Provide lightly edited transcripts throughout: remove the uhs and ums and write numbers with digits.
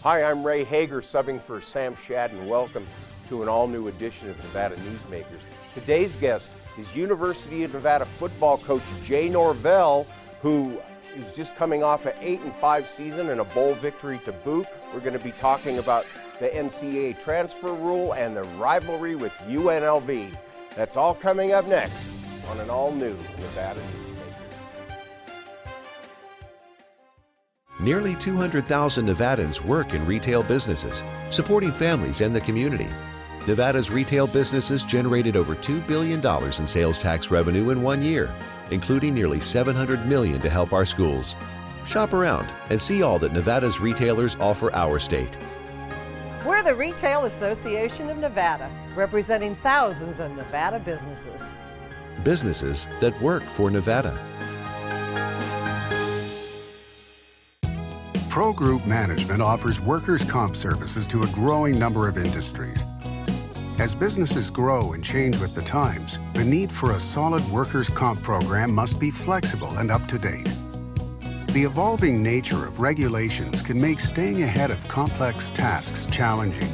Hi, I'm Ray Hager, subbing for Sam Shadden. Welcome to an all-new edition of Nevada Newsmakers. Today's guest is University of Nevada football coach Jay Norvell, who is just coming off an 8-5 season and a bowl victory to boot. We're going to be talking about the NCAA transfer rule and the rivalry with UNLV. That's all coming up next on an all-new Nevada Newsmakers. Nearly 200,000 Nevadans work in retail businesses, supporting families and the community. Nevada's retail businesses generated over $2 billion in sales tax revenue in 1 year, including nearly $700 million to help our schools. Shop around and see all that Nevada's retailers offer our state. We're the Retail Association of Nevada, representing thousands of Nevada businesses. Businesses that work for Nevada. Pro Group Management offers workers' comp services to a growing number of industries. As businesses grow and change with the times, the need for a solid workers' comp program must be flexible and up to date. The evolving nature of regulations can make staying ahead of complex tasks challenging.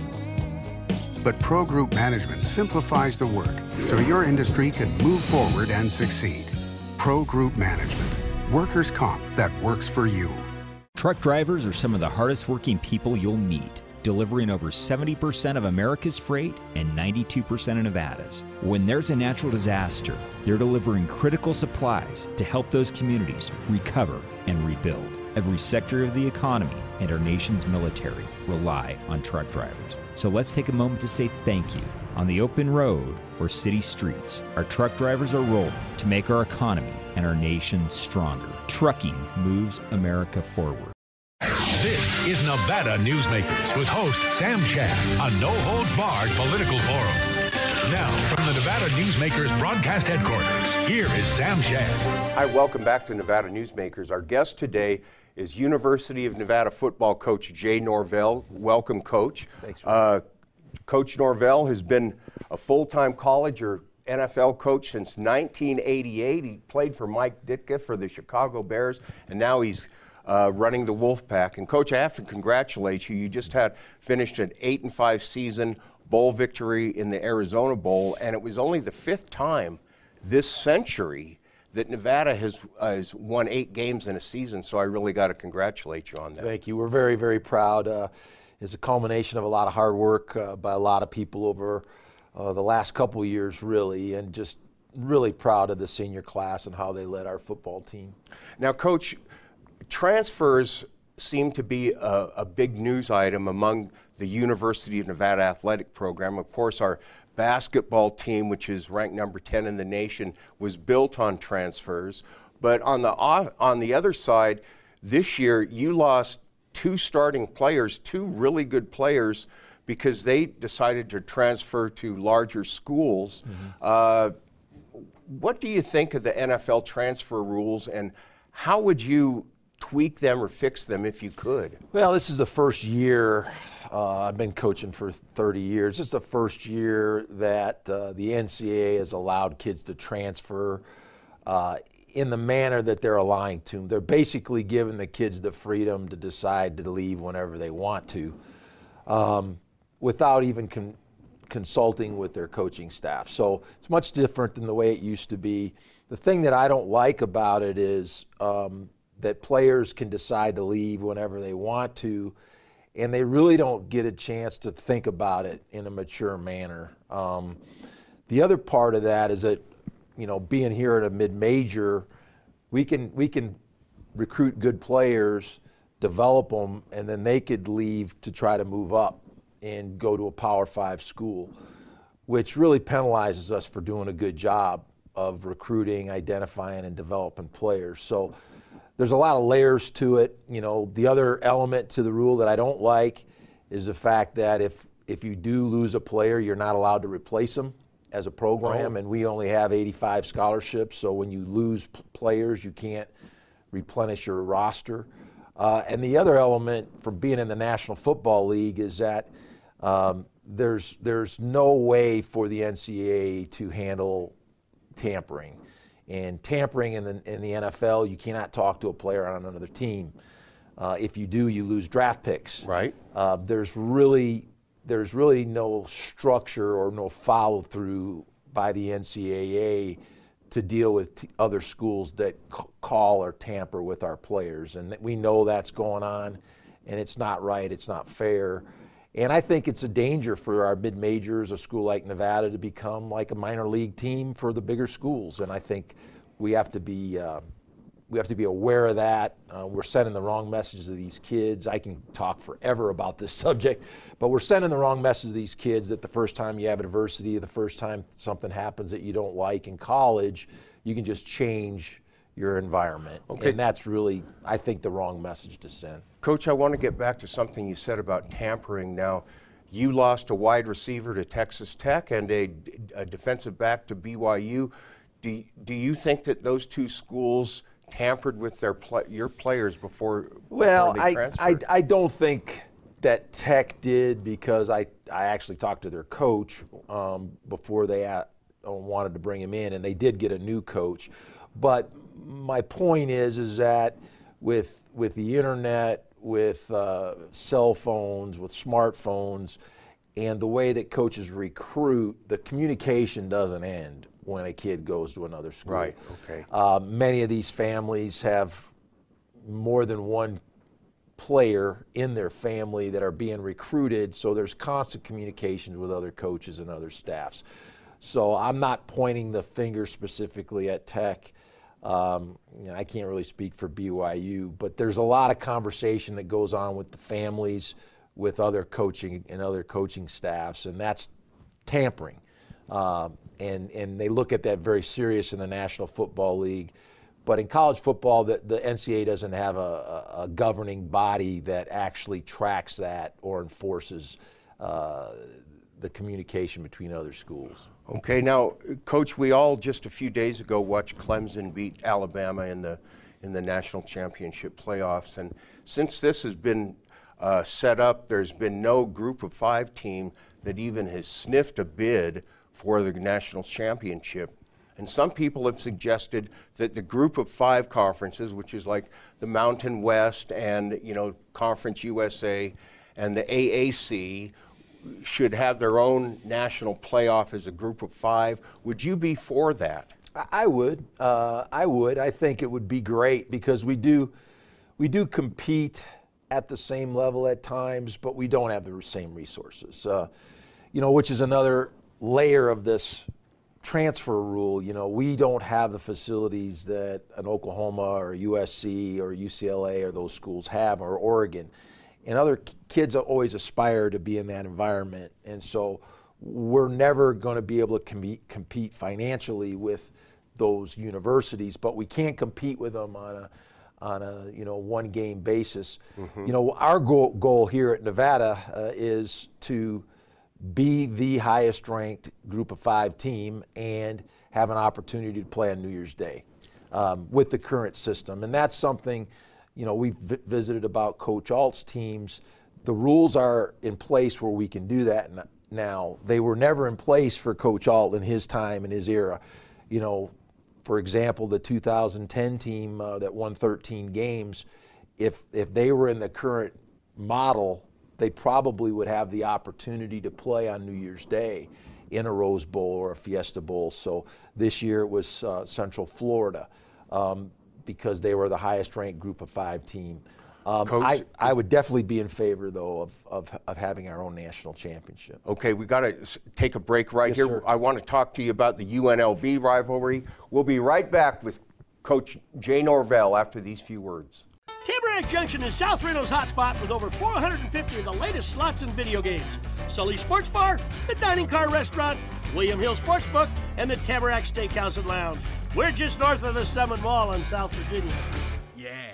But Pro Group Management simplifies the work so your industry can move forward and succeed. Pro Group Management, workers' comp that works for you. Truck drivers are some of the hardest working people you'll meet, delivering over 70% of America's freight and 92% of Nevada's. When there's a natural disaster, they're delivering critical supplies to help those communities recover and rebuild. Every sector of the economy and our nation's military rely on truck drivers. So let's take a moment to say thank you. On the open road or city streets, our truck drivers are rolling to make our economy and our nation stronger. Trucking moves America forward. This is Nevada Newsmakers with host Sam Shad, a no-holds-barred political forum. Now, from the Nevada Newsmakers broadcast headquarters, here is Sam Shad. Hi, welcome back to Nevada Newsmakers. Our guest today is University of Nevada football coach Jay Norvell. Welcome, Coach. Thanks. Coach Norvell has been a full-time college or NFL coach since 1988. He played for Mike Ditka for the Chicago Bears, and now he's running the Wolfpack. And Coach, I have to congratulate you. You just finished an 8-5 season, bowl victory in the Arizona Bowl, and it was only the 5th time this century that Nevada has won 8 games in a season. So I really got to congratulate you on that. Thank you. We're very, very proud. It's a culmination of a lot of hard work by a lot of people over the last couple of years, really, and just really proud of the senior class and how they led our football team. Now, Coach, transfers seem to be a big news item among the University of Nevada athletic program. Of course, our basketball team, which is ranked number 10 in the nation, was built on transfers. But on the other side, this year you lost 2 starting players, 2 really good players, because they decided to transfer to larger schools. Mm-hmm. What do you think of the NFL transfer rules, and how would you tweak them or fix them if you could? Well, this is the first year. I've been coaching for 30 years. This is the first year that the NCAA has allowed kids to transfer in the manner that they're allowing to. They're basically giving the kids the freedom to decide to leave whenever they want to, without even consulting with their coaching staff. So it's much different than the way it used to be. The thing that I don't like about it is that players can decide to leave whenever they want to, and they really don't get a chance to think about it in a mature manner. The other part of that is that, you know, being here at a mid-major, we can recruit good players, develop them, and then they could leave to try to move up and go to a Power 5 school, which really penalizes us for doing a good job of recruiting, identifying, and developing players. So there's a lot of layers to it. You know, the other element to the rule that I don't like is the fact that if you do lose a player, you're not allowed to replace them as a program, and we only have 85 scholarships, so when you lose players, you can't replenish your roster. And the other element from being in the National Football League is that there's no way for the NCAA to handle tampering. And tampering in the NFL, you cannot talk to a player on another team. If you do, you lose draft picks. Right. There's really no structure or no follow through by the NCAA to deal with other schools that call or tamper with our players, and we know that's going on, and it's not right, it's not fair, and I think it's a danger for our mid-majors, a school like Nevada, to become like a minor league team for the bigger schools, and I think we have to be aware of that. We're sending the wrong messages to these kids. I can talk forever about this subject, but we're sending the wrong message to these kids that the first time you have adversity, the first time something happens that you don't like in college, you can just change your environment. Okay. And that's really, I think, the wrong message to send. Coach, I want to get back to something you said about tampering. Now, you lost a wide receiver to Texas Tech and a defensive back to BYU. Do you think that those two schools tampered with your players before they transferred? I don't think that Tech did, because I actually talked to their coach before they wanted to bring him in, and they did get a new coach. But my point is that with the internet, with cell phones, with smartphones, and the way that coaches recruit, the communication doesn't end when a kid goes to another school. Right, okay. Many of these families have more than one player in their family that are being recruited, so there's constant communications with other coaches and other staffs. So I'm not pointing the finger specifically at Tech. I can't really speak for BYU, but there's a lot of conversation that goes on with the families, with other coaching and other coaching staffs, and that's tampering. And they look at that very serious in the National Football League. But in college football, the NCAA doesn't have a governing body that actually tracks that or enforces the communication between other schools. Okay, now, Coach, we all just a few days ago watched Clemson beat Alabama in the national championship playoffs, and since this has been set up, there's been no Group of 5 team that even has sniffed a bid for the national championship. And some people have suggested that the Group of 5 conferences, which is like the Mountain West and Conference USA and the AAC, should have their own national playoff as a Group of 5. Would you be for that? I would. I think it would be great, because we do compete at the same level at times, but we don't have the same resources. Which is another layer of this transfer rule. We don't have the facilities that an Oklahoma or USC or UCLA or those schools have, or Oregon. And other kids always aspire to be in that environment. And so we're never going to be able to compete financially with those universities, but we can't compete with them on a one-game basis. Mm-hmm. Our goal here at Nevada is to be the highest-ranked Group of 5 team and have an opportunity to play on New Year's Day with the current system. And that's something, we've visited about Coach Alt's teams. The rules are in place where we can do that now. They were never in place for Coach Alt in his time, in his era. For example, the 2010 team that won 13 games, if they were in the current model, they probably would have the opportunity to play on New Year's Day in a Rose Bowl or a Fiesta Bowl. So this year it was Central Florida because they were the highest-ranked Group of 5 team. I would definitely be in favor, though, of having our own national championship. Okay, we got to take a break right here. Sir. I want to talk to you about the UNLV rivalry. We'll be right back with Coach Jay Norvell after these few words. Tamarack Junction is South Reno's hotspot with over 450 of the latest slots and video games. Sully Sports Bar, the Dining Car Restaurant, William Hill Sportsbook, and the Tamarack Steakhouse and Lounge. We're just north of the Summit Mall in South Virginia. Yeah.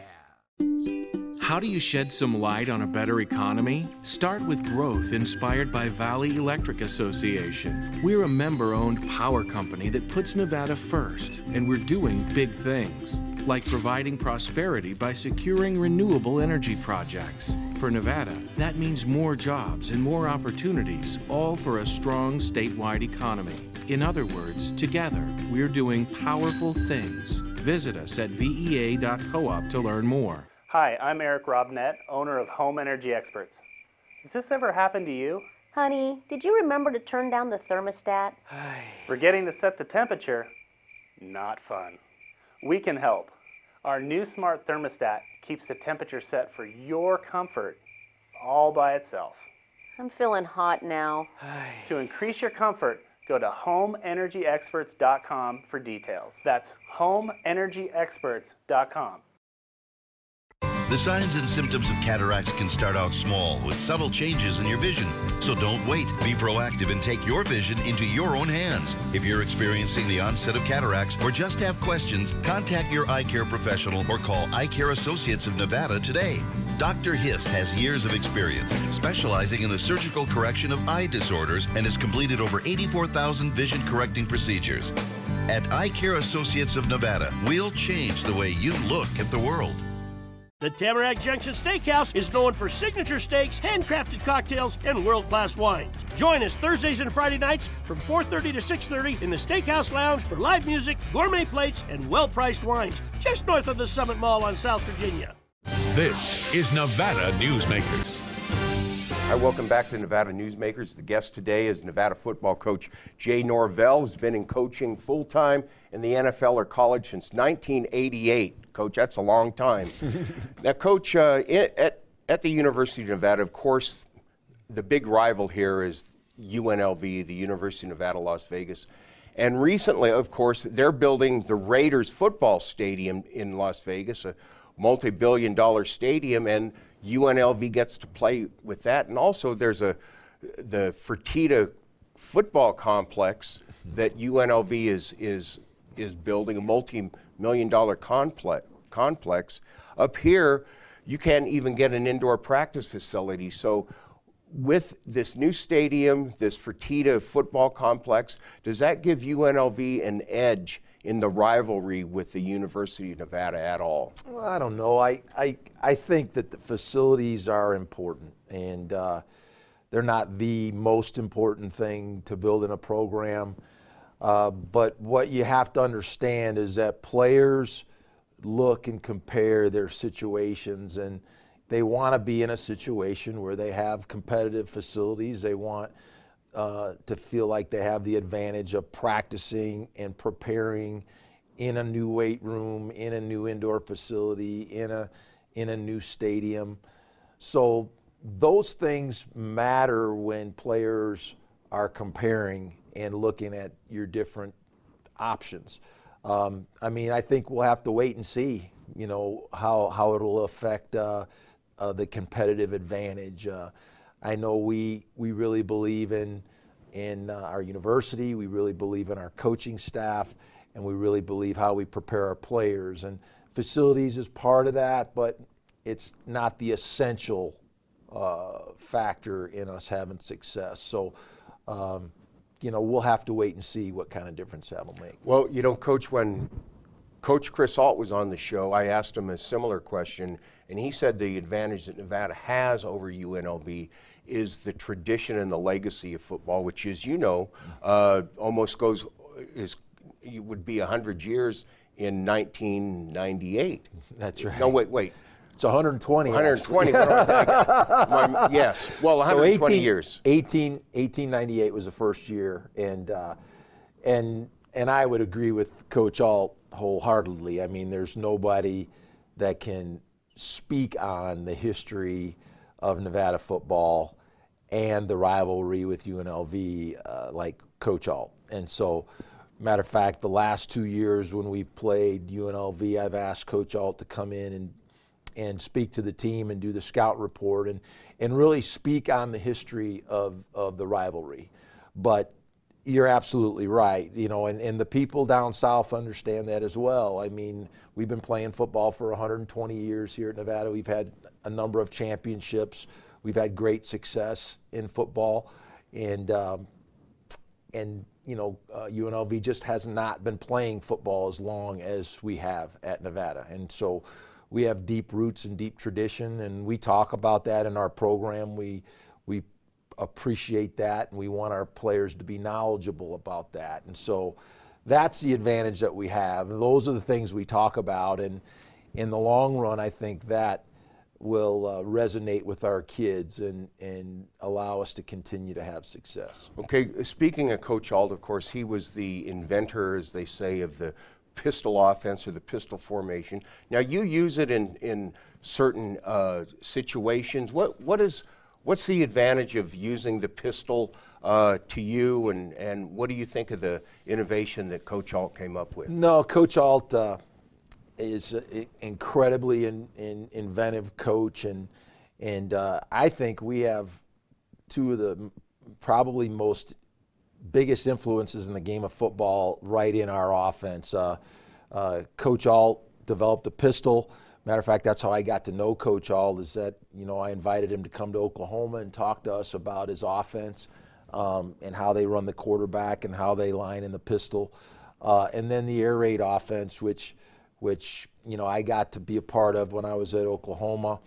How do you shed some light on a better economy? Start with growth inspired by Valley Electric Association. We're a member-owned power company that puts Nevada first, and we're doing big things, like providing prosperity by securing renewable energy projects. For Nevada, that means more jobs and more opportunities, all for a strong statewide economy. In other words, together, we're doing powerful things. Visit us at vea.coop to learn more. Hi, I'm Eric Robnett, owner of Home Energy Experts. Has this ever happened to you? Honey, did you remember to turn down the thermostat? Forgetting to set the temperature? Not fun. We can help. Our new smart thermostat keeps the temperature set for your comfort all by itself. I'm feeling hot now. To increase your comfort, go to homeenergyexperts.com for details. That's homeenergyexperts.com. The signs and symptoms of cataracts can start out small with subtle changes in your vision. So don't wait. Be proactive and take your vision into your own hands. If you're experiencing the onset of cataracts or just have questions, contact your eye care professional or call Eye Care Associates of Nevada today. Dr. Hiss has years of experience specializing in the surgical correction of eye disorders and has completed over 84,000 vision correcting procedures. At Eye Care Associates of Nevada, we'll change the way you look at the world. The Tamarack Junction Steakhouse is known for signature steaks, handcrafted cocktails, and world-class wines. Join us Thursdays and Friday nights from 4:30 to 6:30 in the Steakhouse Lounge for live music, gourmet plates, and well-priced wines, just north of the Summit Mall on South Virginia. This is Nevada Newsmakers. Hi, welcome back to Nevada Newsmakers. The guest today is Nevada football coach Jay Norvell. Has been in coaching full-time in the NFL or college since 1988. Coach, that's a long time. Now, Coach, at the University of Nevada, of course, the big rival here is UNLV, the University of Nevada, Las Vegas. And recently, of course, they're building the Raiders football stadium in Las Vegas, a multi-billion-dollar stadium, and UNLV gets to play with that. And also there's the Fertitta football complex that UNLV is building, a multi-million-dollar complex. Up here, you can't even get an indoor practice facility. So with this new stadium, this Fertitta football complex, does that give UNLV an edge in the rivalry with the University of Nevada at all? Well, I don't know. I think that the facilities are important, and they're not the most important thing to build in a program. But what you have to understand is that players look and compare their situations, and they want to be in a situation where they have competitive facilities. They want to feel like they have the advantage of practicing and preparing in a new weight room, in a new indoor facility, in a new stadium. So those things matter when players are comparing and looking at your different options. I mean, I think we'll have to wait and see, you know, how it'll affect the competitive advantage. I know we really believe in our university, we really believe in our coaching staff, and we really believe how we prepare our players. And facilities is part of that, but it's not the essential factor in us having success. So, you know, we'll have to wait and see what kind of difference that'll make. Well, you know, Coach, when Coach Chris Ault was on the show, I asked him a similar question, and he said the advantage that Nevada has over UNLV is the tradition and the legacy of football, which is, you know, almost would be 100 years in 1998. That's right. No, wait. It's 120. 120. Yes. Well, 120 years. 1898 was the first year, and I would agree with Coach Ault wholeheartedly. I mean, there's nobody that can speak on the history of Nevada football and the rivalry with UNLV like Coach Ault. And so, matter of fact, the last 2 years when we've played UNLV, I've asked Coach Ault to come in and speak to the team and do the scout report and really speak on the history of the rivalry. But you're absolutely right, you know, and the people down south understand that as well. I mean, we've been playing football for 120 years here at Nevada. We've had a number of championships. We've had great success in football, and you know, UNLV just has not been playing football as long as we have at Nevada. And so we have deep roots and deep tradition, and we talk about that in our program. We appreciate that, and we want our players to be knowledgeable about that. And so that's the advantage that we have. And those are the things we talk about. And in the long run, I think that will resonate with our kids and allow us to continue to have success. Okay, speaking of Coach Alt, of course, he was the inventor, as they say, of the pistol offense or the pistol formation. Now, you use it in certain situations. What's the advantage of using the pistol to you, and what do you think of the innovation that Coach Alt came up with? No, Coach Alt is an incredibly inventive coach, and I think we have two of the probably most biggest influences in the game of football right in our offense. Coach Alt developed the pistol. Matter of fact, that's how I got to know Coach Alt, is that, I invited him to come to Oklahoma and talk to us about his offense and how they run the quarterback and how they line in the pistol. And then the air raid offense, which I got to be a part of when I was at Oklahoma.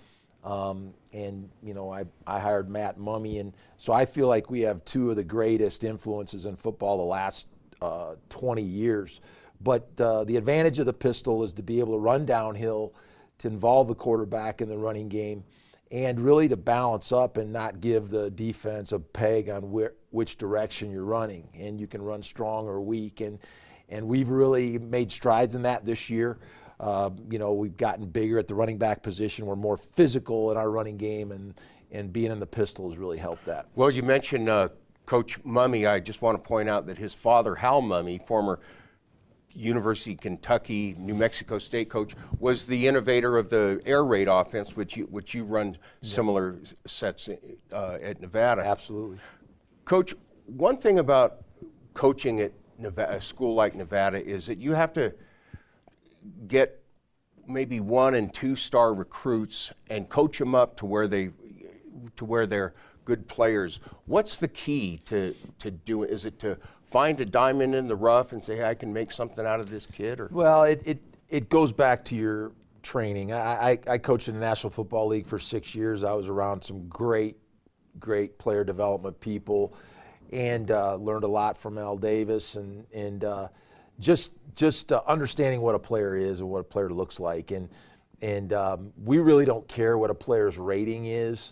I hired Matt Mumme, and so I feel like we have two of the greatest influences in football the last 20 years. But the advantage of the pistol is to be able to run downhill, to involve the quarterback in the running game, and really to balance up and not give the defense a peg on which direction you're running. And you can run strong or weak. And we've really made strides in that this year. We've gotten bigger at the running back position. We're more physical in our running game, and being in the pistol has really helped that. Well, you mentioned Coach Mumme. I just want to point out that his father, Hal Mumme, former University of Kentucky, New Mexico State coach, was the innovator of the air raid offense, which you run similar sets at Nevada. Absolutely. Coach, one thing about coaching at a school like Nevada is that you have to get maybe 1- and 2-star recruits and coach them up to where they're good players. What's the key to do it? Is it to find a diamond in the rough and say, hey, I can make something out of this kid? Or? Well, it goes back to your training. I coached in the National Football League for 6 years. I was around some great player development people, and learned a lot from Al Davis, and just understanding what a player is and what a player looks like. And we really don't care what a player's rating is.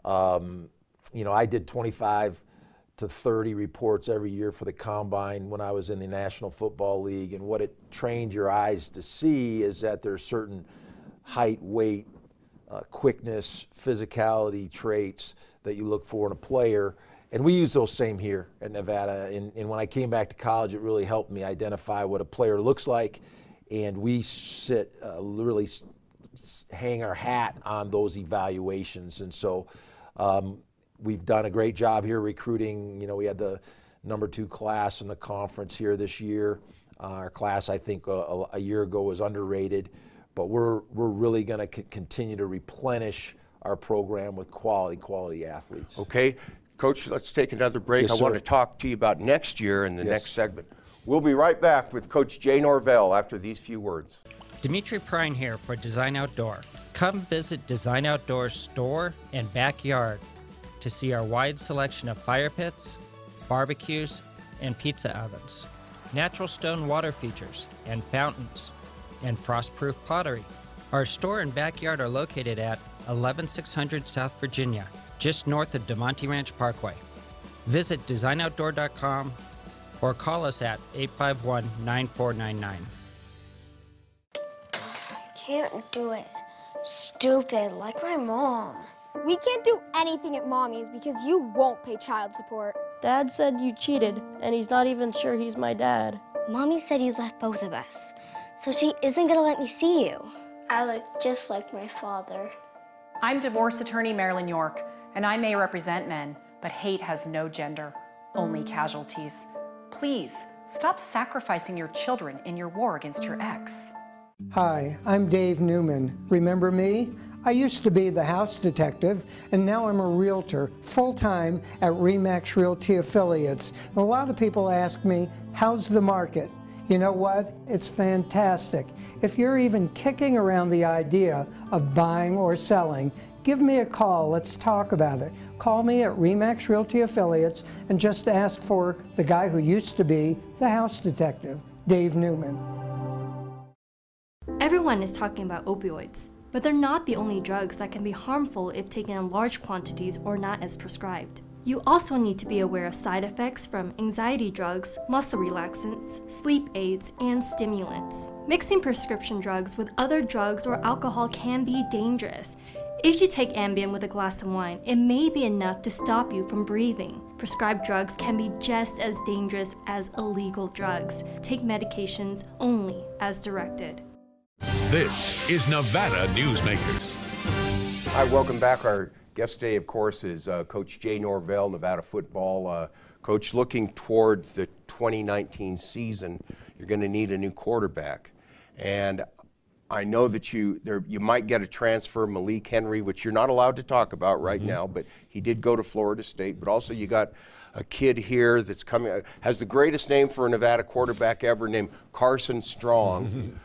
I did 25 to 30 reports every year for the Combine when I was in the National Football League, and what it trained your eyes to see is that there's certain height, weight, quickness, physicality traits that you look for in a player. And we use those same here at Nevada. And when I came back to college, it really helped me identify what a player looks like. And we really hang our hat on those evaluations. And so we've done a great job here recruiting. We had the #2 class in the conference here this year. Our class, I think, a year ago was underrated. But we're really going to continue to replenish our program with quality athletes. Okay. Coach, let's take another break. Yes, I want sir. to talk to you about next year in the next segment. We'll be right back with Coach Jay Norvell after these few words. Dimitri Prine here for Design Outdoor. Come visit Design Outdoor's store and backyard to see our wide selection of fire pits, barbecues, and pizza ovens, natural stone water features and fountains, and frost-proof pottery. Our store and backyard are located at 11600 South Virginia, just north of DeMonte Ranch Parkway. Visit designoutdoor.com or call us at 851-9499. Can't do it. Stupid, like my mom. We can't do anything at Mommy's because you won't pay child support. Dad said you cheated, and he's not even sure he's my dad. Mommy said you left both of us, so she isn't gonna let me see you. I look just like my father. I'm divorce attorney Marilyn York, and I may represent men, but hate has no gender, only casualties. Please, stop sacrificing your children in your war against your ex. Hi, I'm Dave Newman. Remember me? I used to be the house detective, and now I'm a realtor, full-time at RE/MAX Realty Affiliates. And a lot of people ask me, how's the market? You know what? It's fantastic. If you're even kicking around the idea of buying or selling, give me a call. Let's talk about it. Call me at RE/MAX Realty Affiliates and just ask for the guy who used to be the house detective, Dave Newman. Everyone is talking about opioids, but they're not the only drugs that can be harmful if taken in large quantities or not as prescribed. You also need to be aware of side effects from anxiety drugs, muscle relaxants, sleep aids, and stimulants. Mixing prescription drugs with other drugs or alcohol can be dangerous. If you take Ambien with a glass of wine, it may be enough to stop you from breathing. Prescribed drugs can be just as dangerous as illegal drugs. Take medications only as directed. This is Nevada Newsmakers. Hi, welcome back. Our guest today, of course, is Coach Jay Norvell, Nevada football. Coach, looking toward the 2019 season, you're going to need a new quarterback. And I know that you might get a transfer, Malik Henry, which you're not allowed to talk about right now, but he did go to Florida State. But also you got a kid here that's coming, has the greatest name for a Nevada quarterback ever, named Carson Strong.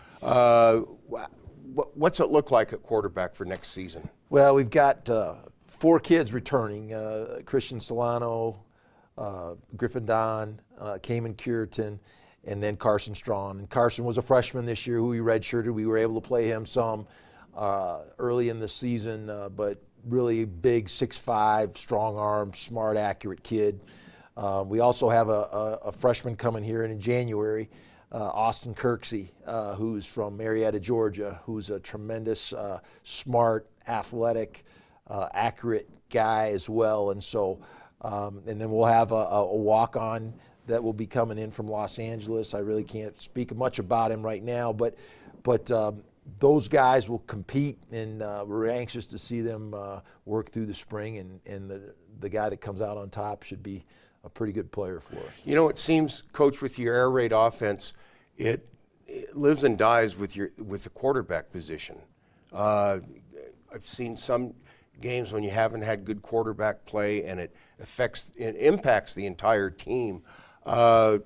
What's it look like at quarterback for next season? Well, we've got 4 kids returning, Christian Solano, Griffin Don, Cayman Curitan, and then Carson Strong. And Carson was a freshman this year who we redshirted. We were able to play him some early in the season, but really big, 6'5", strong arm, smart, accurate kid. We also have a freshman coming here in January, Austin Kirksey, who's from Marietta, Georgia, who's a tremendous, smart, athletic, accurate guy as well. And so, and then we'll have a walk-on that will be coming in from Los Angeles. I really can't speak much about him right now, but those guys will compete, and we're anxious to see them work through the spring, and the guy that comes out on top should be a pretty good player for us. You know, it seems, Coach, with your air raid offense, it lives and dies with the quarterback position. I've seen some games when you haven't had good quarterback play, and it impacts the entire team. Is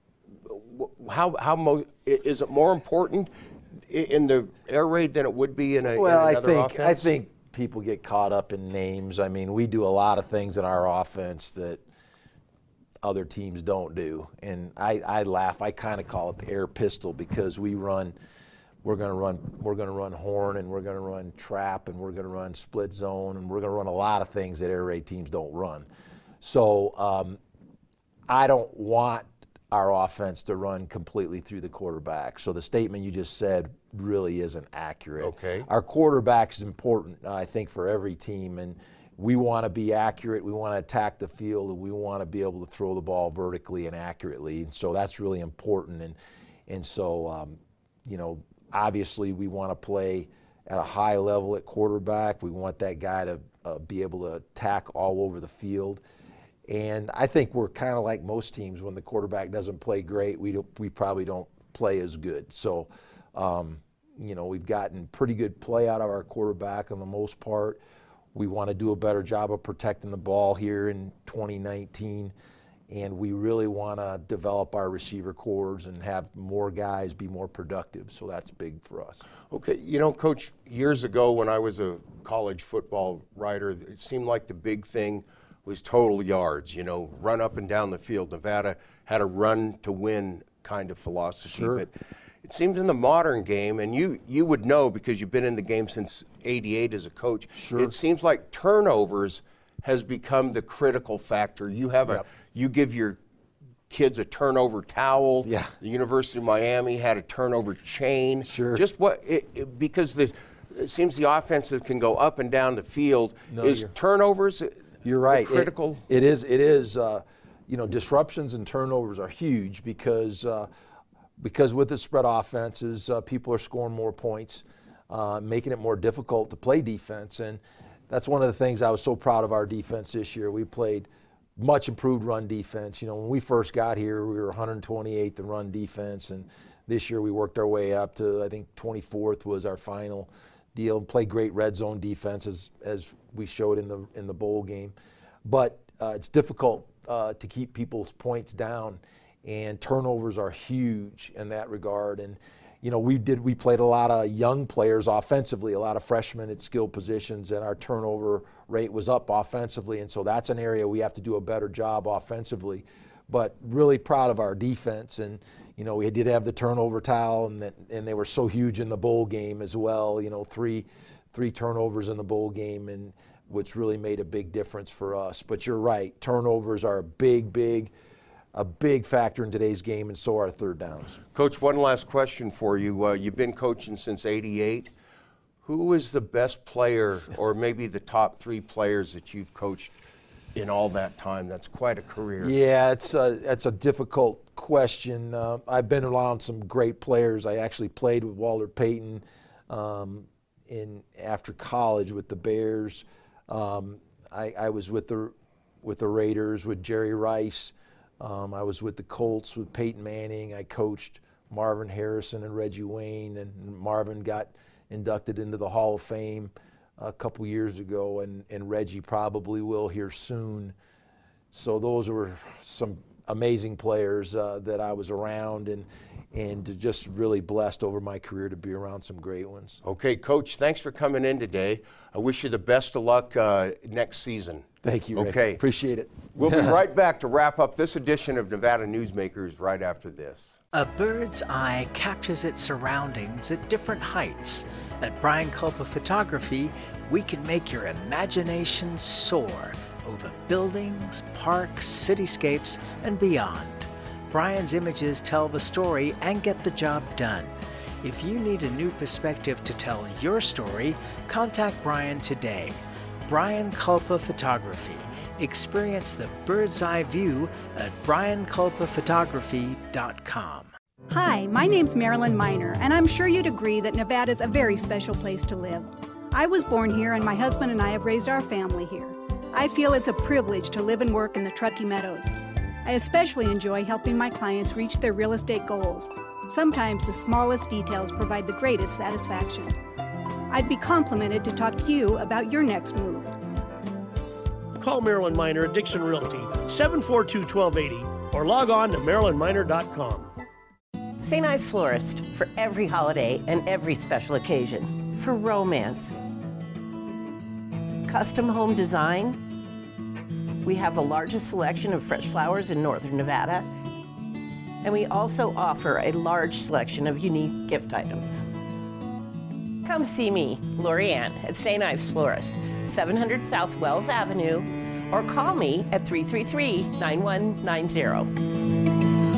it more important in the air raid than it would be in another offense? I think people get caught up in names. I mean, we do a lot of things in our offense that other teams don't do, and I laugh. I kind of call it the air pistol, because we're going to run horn, and we're going to run trap, and we're going to run split zone, and we're going to run a lot of things that air raid teams don't run. So I don't want our offense to run completely through the quarterback. So the statement you just said really isn't accurate. Okay. Our quarterback is important, I think, for every team, and we want to be accurate. We want to attack the field, and we want to be able to throw the ball vertically and accurately. And so that's really important. And so, you know, obviously we want to play at a high level at quarterback. We want that guy to be able to attack all over the field. And I think we're kind of like most teams. When the quarterback doesn't play great, we probably don't play as good. So, you know, we've gotten pretty good play out of our quarterback on the most part. We want to do a better job of protecting the ball here in 2019, and we really want to develop our receiver cores and have more guys be more productive. So that's big for us. Okay, you know, Coach, years ago when I was a college football writer, it seemed like the big thing was total yards, you know, run up and down the field. Nevada had a run to win kind of philosophy. Sure. But it seems in the modern game, and you would know because you've been in the game since '88 as a coach, Sure. It seems like turnovers has become the critical factor. You have you give your kids a turnover towel. Yeah. The University of Miami had a turnover chain. Sure. Just because it seems the offenses can go up and down the field. Turnovers? You're right. Critical. It is. You know, disruptions and turnovers are huge because with the spread offenses, people are scoring more points, making it more difficult to play defense. And that's one of the things I was so proud of our defense this year. We played much improved run defense. You know, when we first got here, we were 128th in run defense, and this year we worked our way up to, I think, 24th was our final deal. Played great red zone defense as we showed in the bowl game. But it's difficult to keep people's points down, and turnovers are huge in that regard. And you know, we played a lot of young players offensively, a lot of freshmen at skill positions, and our turnover rate was up offensively. And so that's an area we have to do a better job offensively. But really proud of our defense. And You know, we did have the turnover towel, and they were so huge in the bowl game as well. You know, three turnovers in the bowl game, and which really made a big difference for us. But you're right, turnovers are a big factor in today's game, and so are third downs. Coach, one last question for you. You've been coaching since '88. Who is the best player, or maybe the top 3 players that you've coached in all that time? That's quite a career. Yeah, that's a difficult question. I've been around some great players. I actually played with Walter Payton after college with the Bears. I was with the Raiders with Jerry Rice. I was with the Colts with Peyton Manning. I coached Marvin Harrison and Reggie Wayne, and Marvin got inducted into the Hall of Fame a couple years ago, and Reggie probably will here soon. So those were some amazing players that I was around, and just really blessed over my career to be around some great ones. Okay, Coach, thanks for coming in today. I wish you the best of luck next season. Thank you, Rick. Okay. Appreciate it. We'll be right back to wrap up this edition of Nevada Newsmakers right after this. A bird's eye captures its surroundings at different heights. At Brian Culpa Photography, we can make your imagination soar over buildings, parks, cityscapes, and beyond. Brian's images tell the story and get the job done. If you need a new perspective to tell your story, contact Brian today. Brian Culpa Photography. Experience the bird's eye view at brianculpaphotography.com. Hi, my name's Marilyn Miner, and I'm sure you'd agree that Nevada's a very special place to live. I was born here, and my husband and I have raised our family here. I feel it's a privilege to live and work in the Truckee Meadows. I especially enjoy helping my clients reach their real estate goals. Sometimes the smallest details provide the greatest satisfaction. I'd be complimented to talk to you about your next move. Call Marilyn Miner at Dixon Realty, 742-1280, or log on to marilynminer.com. St. Ives Florist, for every holiday and every special occasion. For romance. Custom home design. We have the largest selection of fresh flowers in northern Nevada. And we also offer a large selection of unique gift items. Come see me, Lori Ann, at St. Ives Florist, 700 South Wells Avenue, or call me at 333-9190.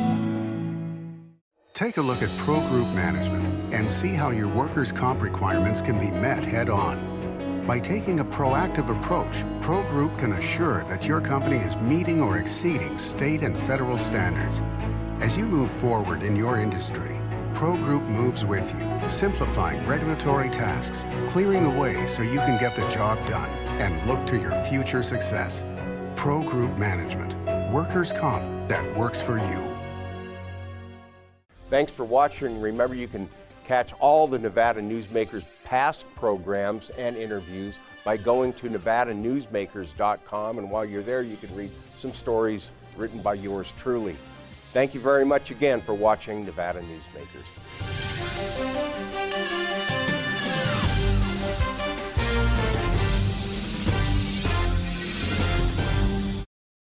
Take a look at Pro Group Management and see how your workers' comp requirements can be met head-on. By taking a proactive approach, Pro Group can assure that your company is meeting or exceeding state and federal standards. As you move forward in your industry, Pro Group moves with you, simplifying regulatory tasks, clearing the way so you can get the job done and look to your future success. Pro Group Management, workers' comp that works for you. Thanks for watching. Remember, you can catch all the Nevada Newsmakers past programs and interviews by going to NevadaNewsmakers.com. And while you're there, you can read some stories written by yours truly. Thank you very much again for watching Nevada Newsmakers.